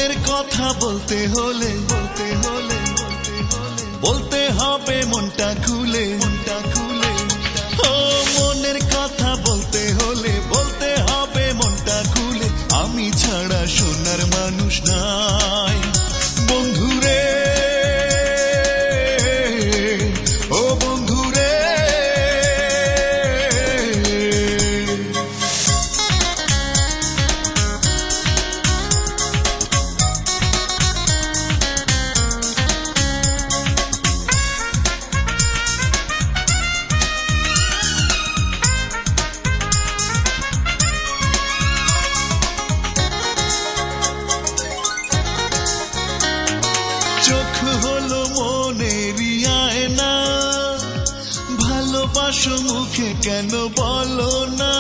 মনের কথা বলতে হলে বলতে হবে মনটা খুলে ও মনের কথা বলতে হলে বলতে হবে মনটা খুলে আমি ছাড়া সোনার মানুষ নাই বন্ধুরে ও বন্ধুরে চোখ হলো মনেরই আয়না ভালোবাসো মুখে কেন বলো না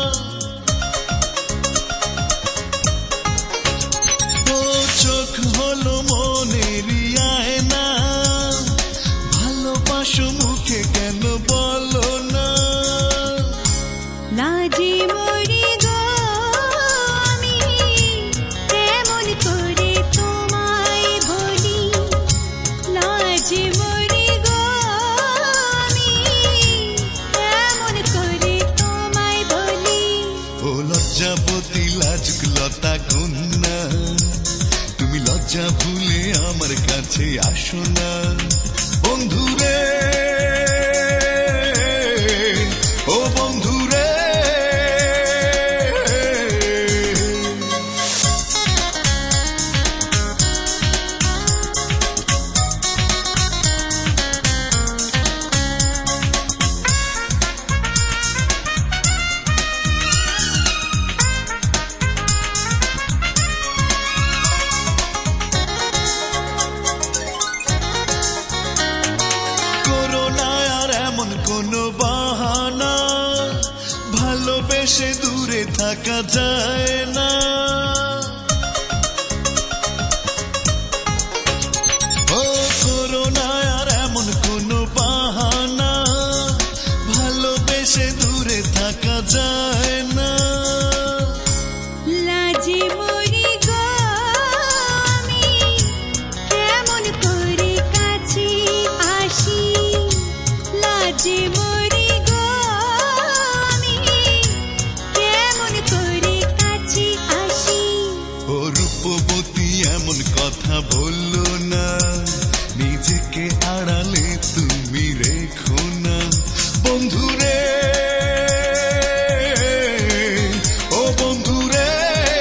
ও চোখ হলো মনেরই আয়না ভালোবাসো মুখে কেন বলো না লাজে মরি গো আমি কেমন করে তোমায় বলি লাজে মরি গো আমি কেমন করে তোমায় বলি ও লজ্জাবতী লাজুকলতা কন্যা তুমি লজ্জা ভুলে আমার কাছে আসো না বন্ধুরে ও বন্ধুরে কোনো বাহানা ভালোবেসে দূরে থাকা যায় না ও করোনা আর এমন কোনো বাহানা ভালোবেসে দূরে থাকা যায় না লাজে মরি গো আমি কেমন করে কাছে আসি লাজে মরি গো আমি কেমন করে কাছে আসি ও রূপবতী এমন কথা বললো না নিজেকে আড়ালে তুমি রেখো না বন্ধুরে ও বন্ধুরে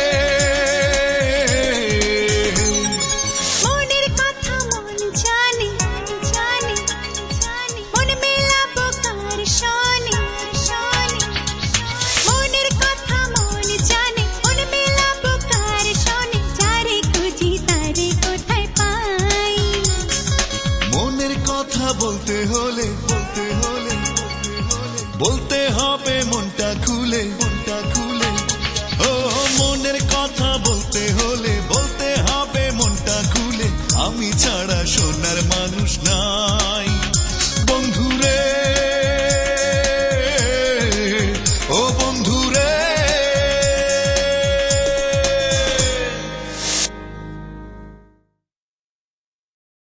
মনের কথা মন জানে মন মেলাবো কার শোনে মনের কথা মন জানে মন মেলাবো কার শোনে যারে খুঁজি তারে কোথায় পাই মনের কথা বলতে হলে বলতে হবে মনটা খুলে ও মনের কথা বলতে হলে